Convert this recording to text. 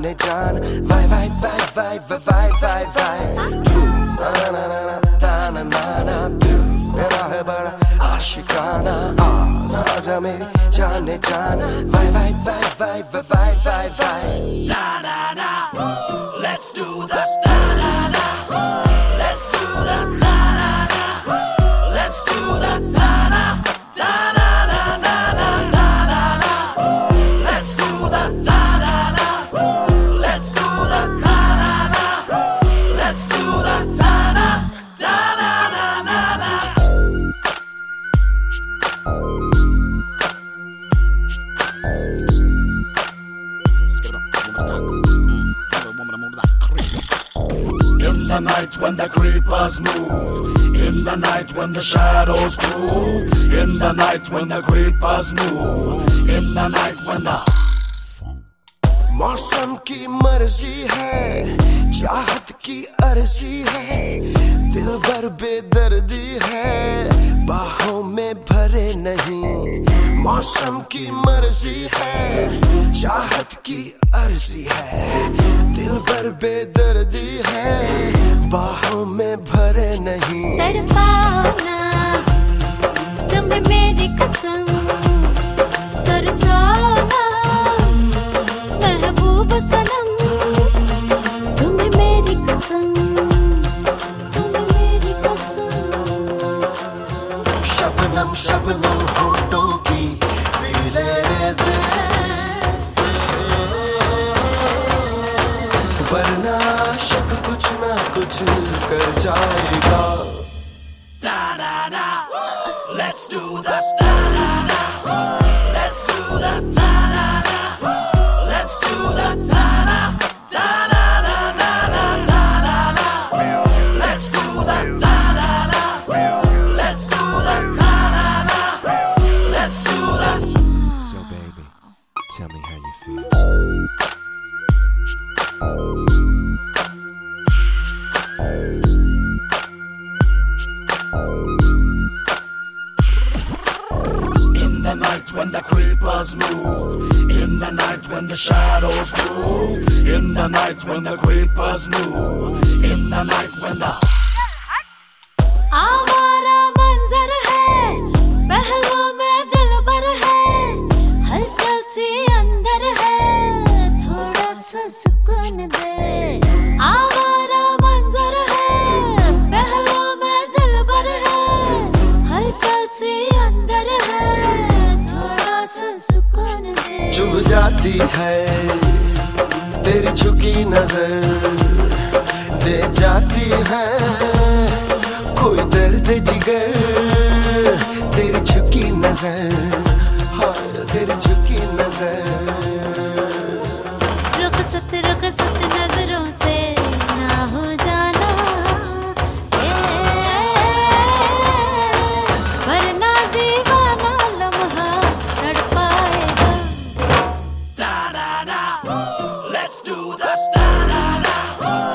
जाने जान why why why why why why why तू ना ना ना ना ना ना ना तू मेरा है बड़ा आशिकाना आजा मेरी जाने जान why why why why why why why da da da let's do that da da da let's do that da da da let's do that da da da da da da da da da let's do that da da da let's do that da da da let's do that da da da da da da In the night when the creepers move, in the night when the shadows groove, in the night when the creepers move, in the night when the मौसम की मर्जी है चाहत की अर्जी है दिल भर बेदर्दी है बाहों में भरे नहीं मौसम की मर्जी है चाहत की अर्जी है दिल भर बेदर्दी है बाहों में भरे नहीं तड़पाना तुम्हें मेरी कसम तरसाना महबूब सनम तुम्हें मेरी कसम तुम्हें मेरी कसम शबनम शबनम होठों की पीले दे वरना शक कुछ ना कुछ कर जाएगा da da da let's do that da da da let's do that da da da let's do that da da da da da da da da da let's do that da da da let's do that da da da let's do that. So baby, tell me how you feel. In the night when the creepers move, in the night when the shadows groove, in the night when the creepers move, in the night when the आवारा मंजर है पहलों में दिल भर है हलचल सी अंदर है थोड़ा सा सुकून दे आवारा मंजर है पहलों में दिल भर है हलचल सी अंदर है थोड़ा सा सुकून दे चुभ जाती है तेरी झुकी नजर दे जाती है कोई दर्द जिगर तेरी झुकी नजर हाँ तेरी झुकी नजर रुखसत रुखसत नजरों से ना हो जाना वरना दीवाना लम्हा तड़पाएगा da da da let's do that da da da